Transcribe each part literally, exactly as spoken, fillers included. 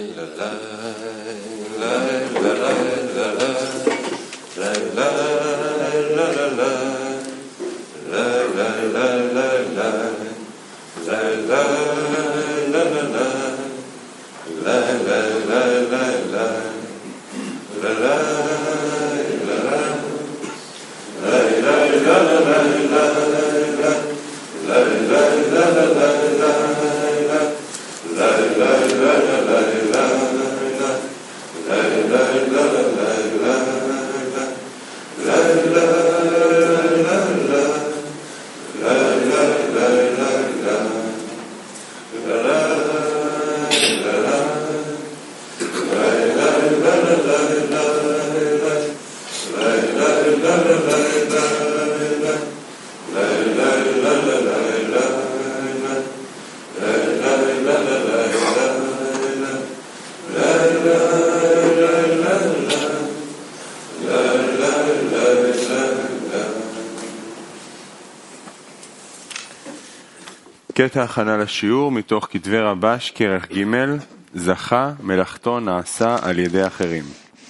קטע הכנה לשיעור מתוך כתבי רבש כרך ג' זכה מלאכתו נעשה על ידי אחרים.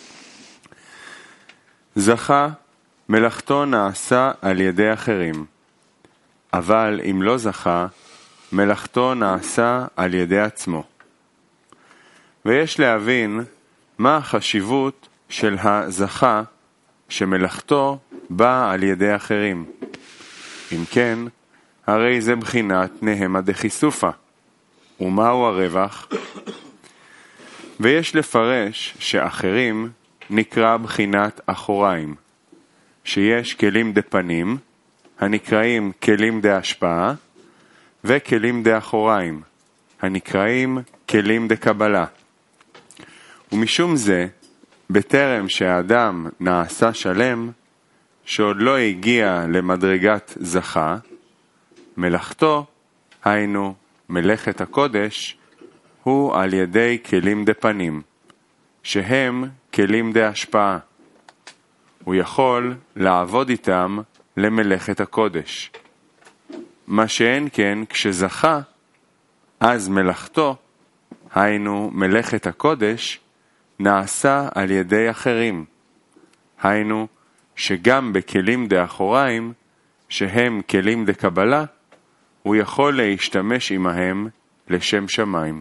זכה מלאכתו נעשה על ידי אחרים, אבל אם לא זכה מלאכתו נעשה על ידי עצמו. ויש להבין מה החשיבות של הזכה שמלאכתו באה על ידי אחרים. אם כן, הרי זה בחינת נהמה דחיסופה. ומהו הרווח? ויש לפרש שאחרים נקרא בחינת אחוריים, שיש כלים דפנים הנקראים כלים דהשפעה, וכלים דאחוריים הנקראים כלים דקבלה. ומשום זה, בטרם שהאדם נעשה שלם, שעוד לא הגיע למדרגת זכה, מלאכתו, היינו מלאכת הקודש, הוא על ידי כלים דפנים, שהם כלים דהשפעה. הוא יכול לעבוד איתם למלאכת הקודש. מה שאין כן כשזכה, אז מלאכתו, היינו מלאכת הקודש, נעשה על ידי אחרים. היינו שגם בכלים דאחוריים, שהם כלים דקבלה, הוא יכול להשתמש עמהם לשם שמיים.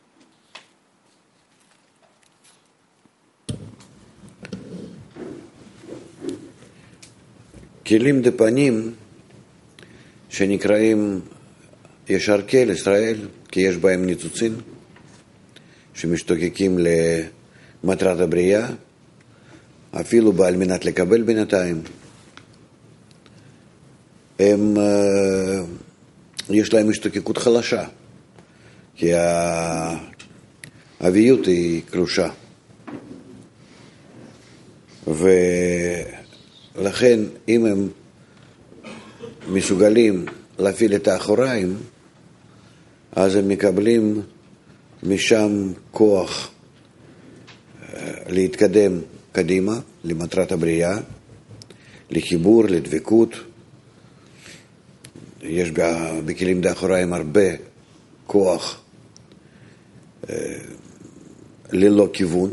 כלים דפנים שנקראים ישר כל ישראל, כי יש בהם ניצוצין שמשתוקקים למטרת הבריאה, אפילו בעל מנת לקבל בינתיים. הם, יש להם השתוקקות חלשה, כי האביות היא קלושה. ולכן אם הם מסוגלים להפעיל את האחוריים, אז הם מקבלים משם כוח להתקדם קדימה למטרת הבריאה, לחיבור, לדבקות. יש בכלים דאחוריים הרבה כוח ללא כיוון,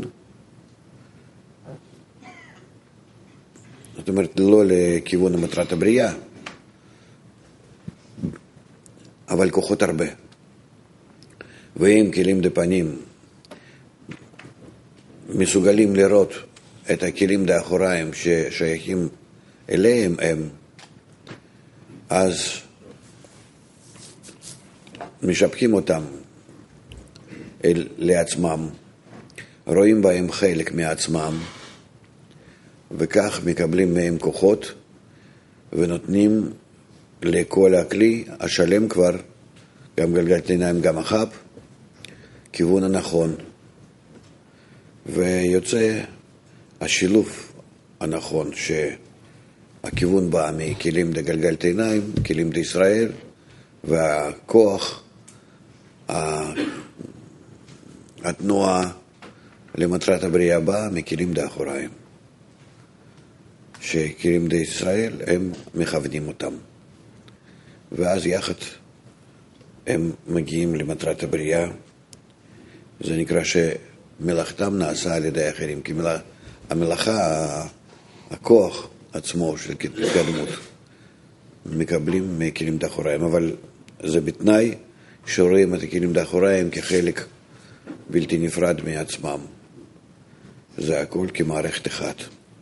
זאת אומרת לא לכיוון מטרת הבריאה, אבל כוחות הרבה. ואם כלים דפנים מסוגלים לראות את הכלים דאחוריים ששייכים אליהם הם, אז משפכים אותם אל לעצמם, רואים בהם חלק מעצמם, וכך מקבלים מהם כוחות ונותנים לכל הכלי השלם כבר, גם גלגלת עיניים גם החב, כיוון הנכון, ויוצא השילוב הנכון שהכיוון בא מכלים דגלגלת עיניים, כלים דישראל, והכוח התנועה למטרת הבריאה באה מכלים דאחוריים, שכלים דישראל הם מכוונים אותם, ואז יחד הם מגיעים למטרת הבריאה, זה נקרא שמלאכתם נעשה על ידי אחרים, כי מלאכ... המלאכה, הכוח עצמו של התקדמות, מקבלים מכלים דאחוריים, אבל זה בתנאי שרואים את הכלים דאחוריים כחלק בלתי נפרד מעצמם. זה הכל כמערכת אחת.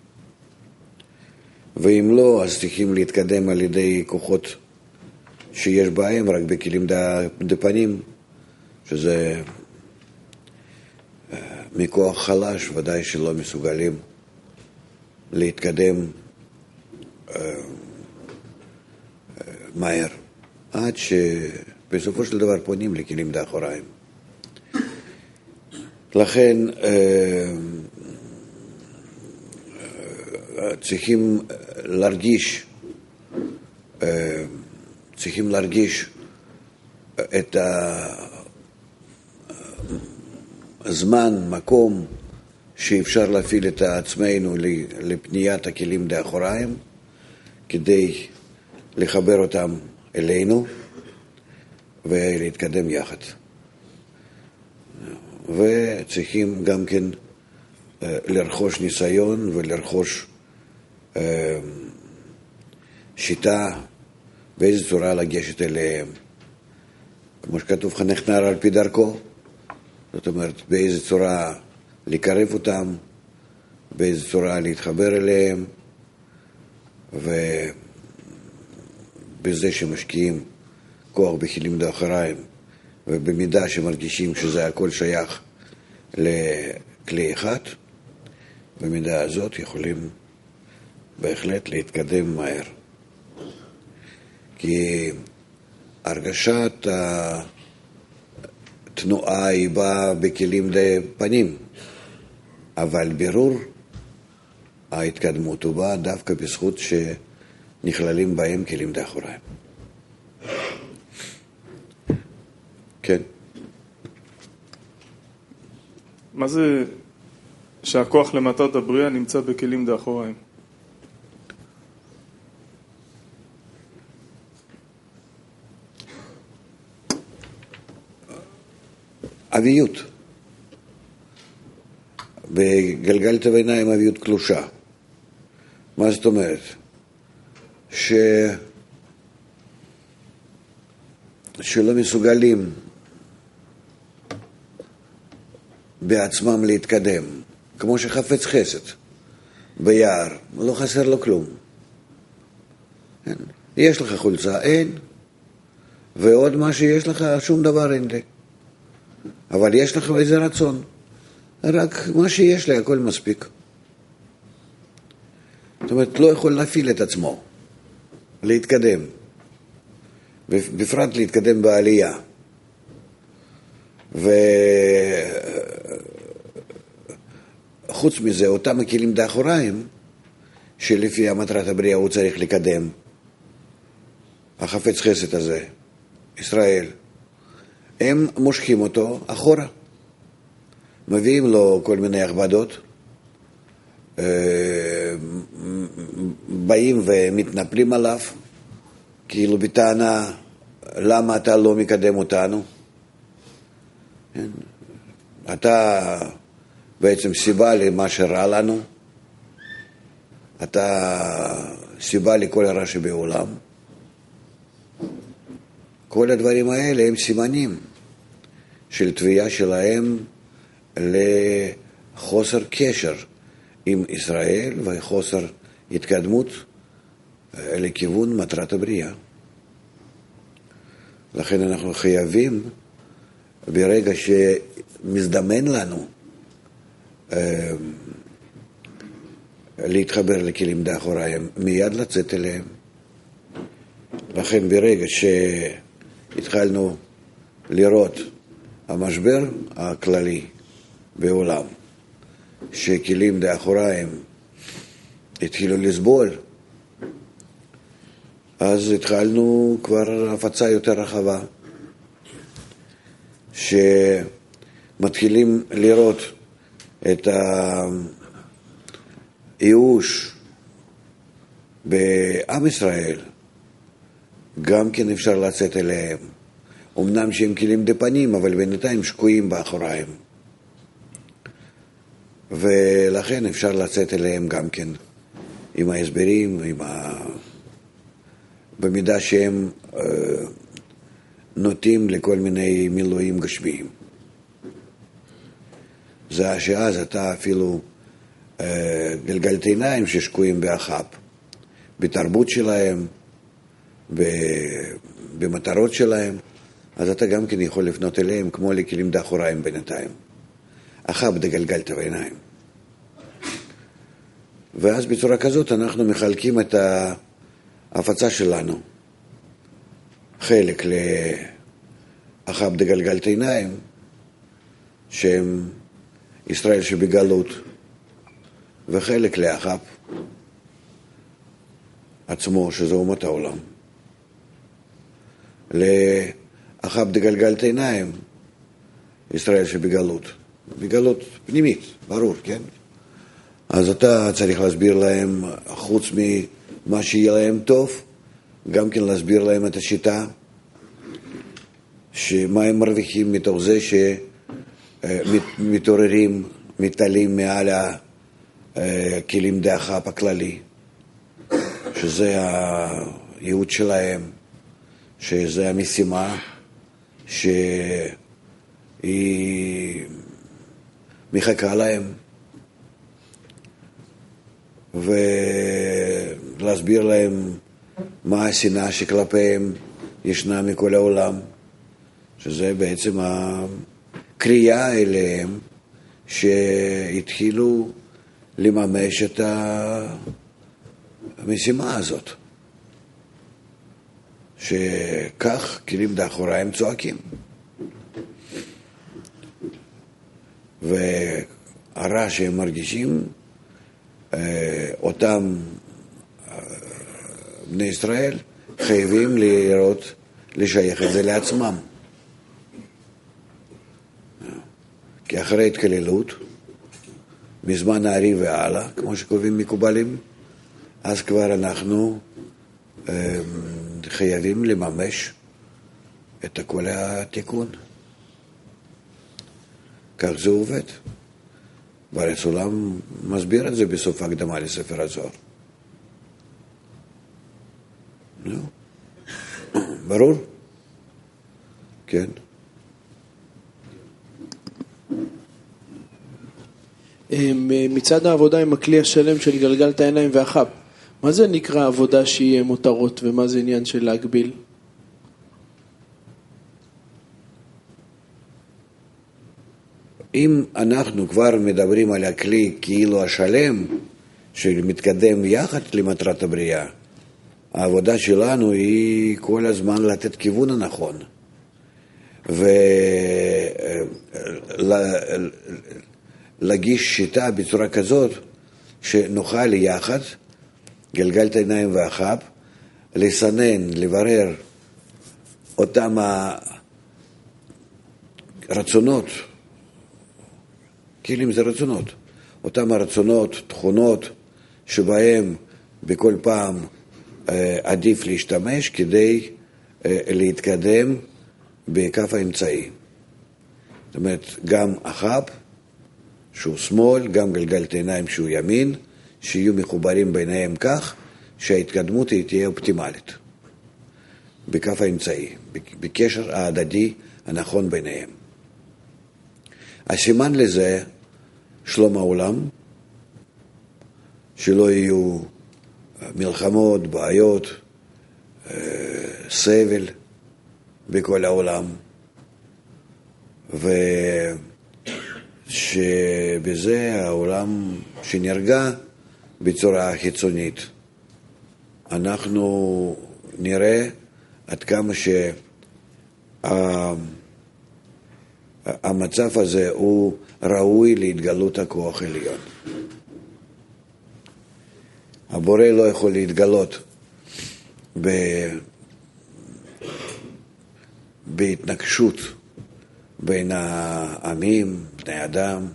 ואם לא, אז צריכים להתקדם על ידי כוחות שיש בהם רק בכלים דפנים, שזה מכוח חלש, ודאי שלא מסוגלים להתקדם מהר, עד שבסופו של דבר פונים לכלים דאחוריים. לכן צריכים להרגיש, צריכים להרגיש את הזמן, מקום שאפשר להפעיל את עצמנו לפניית הכלים דאחוריים, כדי לחבר אותם אלינו ולהתקדם יחד. וצריכים גם כן לרכוש ניסיון ולרכוש שיטה באיזו צורה לגשת אליהם. כמו שכתוב, חנך נער על פי דרכו, זאת אומרת באיזו צורה לקרב אותם, באיזו צורה להתחבר אליהם, ובזה שמשקיעים כוח בכלים דאחוריים, ובמידה שמרגישים שזה הכל שייך לכלי אחד, במידה הזאת יכולים בהחלט להתקדם מהר. כי הרגשת התנועה היא באה בכלים דפנים, אבל בירור ההתקדמות הוא בא דווקא בזכות שנכללים בהם כלים דאחוריים. כן. מה זה שהכוח למטרת הבריאה נמצא בכלים דאחוריים? אביות. בגלגל תבעיניים אביות קלושה. מה זאת אומרת? ש... שלא מסוגלים בעצמם להתקדם, כמו שחפץ חסד ביער, לא חסר לו כלום. אין. יש לך חולצה, אין, ועוד מה שיש לך, שום דבר אין לי. אבל יש לך איזה רצון, רק מה שיש לי, הכל מספיק. זאת אומרת, לא יכול להפעיל את עצמו, להתקדם, בפרט להתקדם בעלייה. וחוץ מזה, אותם הכלים דאחוריים, שלפי המטרת הבריאה הוא צריך לקדם, החפץ חסד הזה, ישראל, הם מושכים אותו אחורה, מביאים לו כל מיני הכבדות, באים ומתנפלים עליו, כאילו בטענה, למה אתה לא מקדם אותנו? אתה בעצם סיבה למה שרע לנו, אתה סיבה לכל הרע שבעולם. כל הדברים האלה הם סימנים של תביעה שלהם לחוסר קשר עם ישראל וחוסר התקדמות לכיוון מטרת הבריאה. לכן אנחנו חייבים, ברגע שמזדמן לנו להתחבר לכלים דאחוריים, מיד לצאת אליהם. לכן ברגע שהתחלנו לראות המשבר הכללי בעולם, שכלים דאחוריים התחילו לסבול, אז התחלנו כבר הפצה יותר רחבה, שמתחילים לראות את הייאוש בעם ישראל, גם כן אפשר לצאת אליהם. אמנם שהם כלים דפנים, אבל בינתיים שקועים באחוריים. ולכן אפשר לצאת אליהם גם כן עם ההסברים, עם ה... במידה שהם אה, נוטים לכל מיני מילואים גשמיים. זה שאז אתה אפילו אה, גלגלת עיניים ששקועים באחב, בתרבות שלהם, במטרות שלהם, אז אתה גם כן יכול לפנות אליהם כמו לכלים דאחוריים בינתיים. אחב דגלגלת בעיניים. ואז בצורה כזאת אנחנו מחלקים את ההפצה שלנו. חלק לאחב דגלגלת עיניים, שהם ישראל שבגלות, וחלק לאחב עצמו, שזה אומות העולם. לאחב דגלגלת עיניים, ישראל שבגלות. בגלות פנימית, ברור, כן? אז אתה צריך להסביר להם, חוץ ממה שיהיה להם טוב, גם כן להסביר להם את השיטה, שמה הם מרוויחים מתוך זה שמתעוררים, מתעלים מעל הכלים דאחב הכללי, שזה הייעוד שלהם, שזה המשימה שהיא מחכה להם, ולהסביר להם מה השנאה שכלפיהם ישנה מכל העולם, שזה בעצם הקריאה אליהם שהתחילו לממש את המשימה הזאת, שכך כלים דאחוריים צועקים. והרע שהם מרגישים, אותם בני ישראל חייבים לראות, לשייך את זה לעצמם. כי אחרי התקללות, מזמן הארי והלאה, כמו שקובעים מקובלים, אז כבר אנחנו חייבים לממש את כל התיקון. כך זה עובד. בארץ עולם מסביר את זה בסוף ההקדמה לספר הזוהר. נו, ברור? כן. מצד העבודה עם הכלי השלם של גלגלת העיניים ואחב, מה זה נקרא עבודה שהיא מותרות ומה זה עניין של להגביל? אם אנחנו כבר מדברים על הכלי כאילו השלם שמתקדם יחד למטרת הבריאה, העבודה שלנו היא כל הזמן לתת כיוון הנכון ולהגיש שיטה בצורה כזאת שנוכל יחד, גלגלת עיניים ואחב, לסנן, לברר אותם הרצונות, כלים זה רצונות, אותם הרצונות, תכונות, שבהם בכל פעם אה, עדיף להשתמש כדי אה, להתקדם בכף האמצעי. זאת אומרת, גם אחב, שהוא שמאל, גם גלגלת עיניים שהוא ימין, שיהיו מחוברים ביניהם כך שההתקדמות היא תהיה אופטימלית בכף האמצעי, בקשר ההדדי הנכון ביניהם. הסימן לזה שלום העולם, שלא יהיו מלחמות, בעיות, סבל בכל העולם, ושבזה העולם שנרגע בצורה חיצונית. אנחנו נראה עד כמה שהמצב הזה הוא ראוי להתגלות הכוח העליון. הבורא לא יכול להתגלות ב... בהתנגשות בין העמים, בני אדם.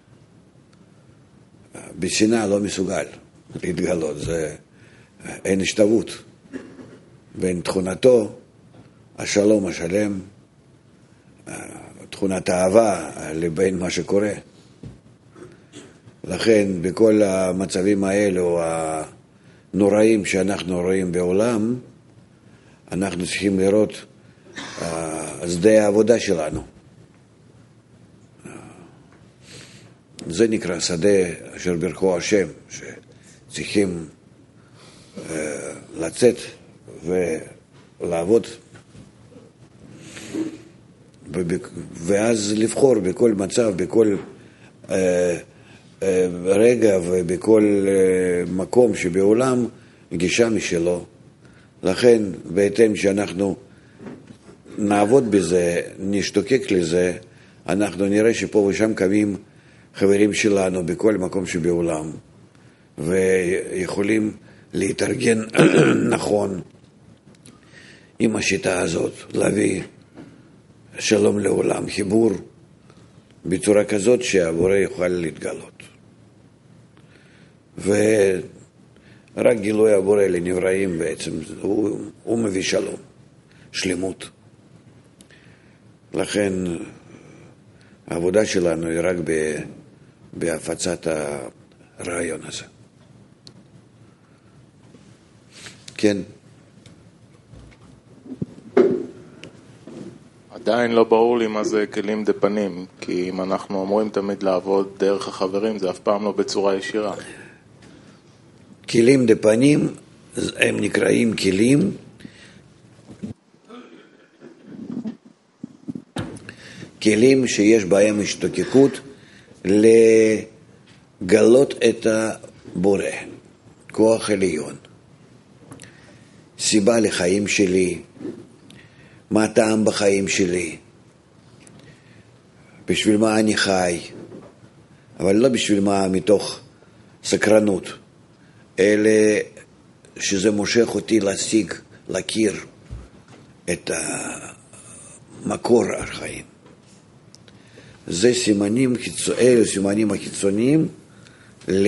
בשנאה לא מסוגל להתגלות, זה אין השתוות בין תכונתו, השלום השלם, תכונת האהבה, לבין מה שקורה. לכן בכל המצבים האלו הנוראים שאנחנו רואים בעולם, אנחנו צריכים לראות uh, שדה העבודה שלנו. זה נקרא שדה אשר ברכו השם, שצריכים uh, לצאת ולעבוד, ואז לבחור בכל מצב, בכל uh, uh, רגע ובכל uh, מקום שבעולם גישה משלו. לכן בהתאם שאנחנו נעבוד בזה, נשתוקק לזה, אנחנו נראה שפה ושם קמים חברים שלנו בכל מקום שבעולם, ויכולים להתארגן נכון עם השיטה הזאת, להביא שלום לעולם, חיבור בצורה כזאת שהבורא יוכל להתגלות. ורק גילוי הבורא לנבראים בעצם, הוא, הוא מביא שלום, שלמות. לכן העבודה שלנו היא רק בהפצת הרעיון הזה. כן. עדיין לא ברור לי מה זה כלים דפנים, כי אם אנחנו אמורים תמיד לעבוד דרך החברים, זה אף פעם לא בצורה ישירה. כלים דפנים, הם נקראים כלים כלים שיש בהם השתוקקות לגלות את הבורא, כוח עליון, סיבה לחיים שלי, מה הטעם בחיים שלי, בשביל מה אני חי, אבל לא בשביל מה מתוך סקרנות, אלא שזה מושך אותי להשיג, להכיר את המקור החיים. זה סימנים, אלה סימנים החיצוניים ל...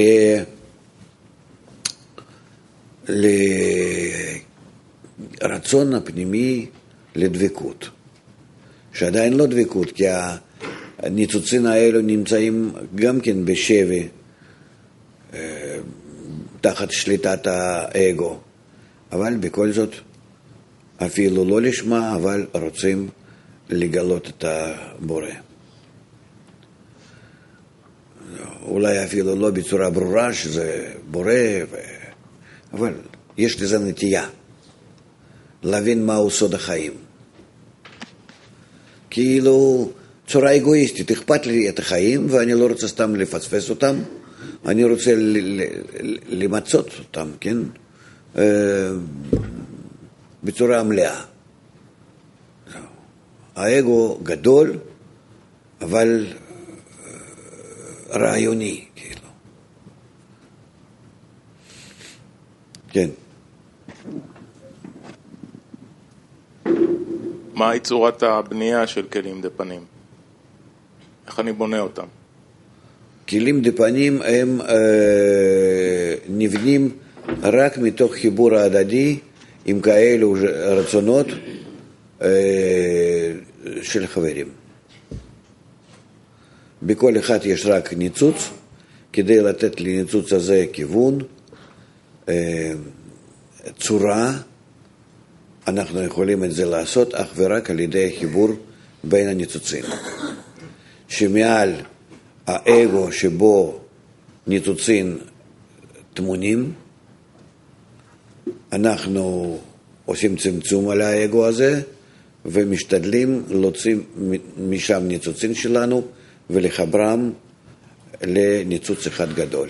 לרצון הפנימי לדבקות, שעדיין לא דבקות, כי הניצוצים האלו נמצאים גם כן בשבי, תחת שליטת האגו, אבל בכל זאת אפילו לא לשמה, אבל רוצים לגלות את הבורא. אולי אפילו לא בצורה ברורה שזה בורא, ו... אבל יש לזה נטייה להבין מהו סוד החיים. כאילו צורה אגואיסטית, אכפת לי את החיים ואני לא רוצה סתם לפספס אותם, אני רוצה ל- ל- למצות אותם, כן? בצורה מלאה. האגו גדול, אבל רעיוני, כאילו. כן. מהי צורת הבנייה של כלים דפנים? איך אני בונה אותם? כלים דפנים הם אה, נבנים רק מתוך חיבור ההדדי עם כאלו רצונות אה, של חברים. בכל אחד יש רק ניצוץ, כדי לתת לניצוץ הזה כיוון, אה, צורה, אנחנו יכולים את זה לעשות אך ורק על ידי חיבור בין הניצוצים. שמעל האגו שבו ניצוצים תמונים, אנחנו עושים צמצום על האגו הזה, ומשתדלים להוציא משם ניצוצים שלנו, ולחברם לניצוץ אחד גדול.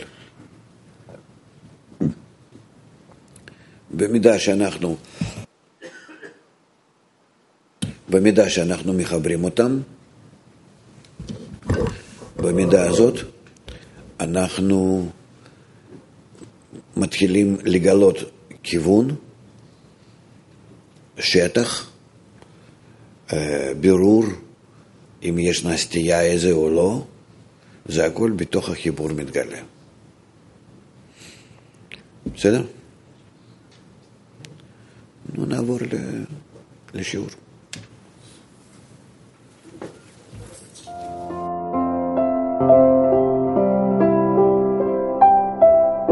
במידה שאנחנו במידה שאנחנו מחברים אותם, במידה הזאת אנחנו מתחילים לגלות כיוון, שטח, בירור, אם יש סטייה איזה או לא, זה הכל בתוך החיבור מתגלה. בסדר? נו, נעבור לשיעור.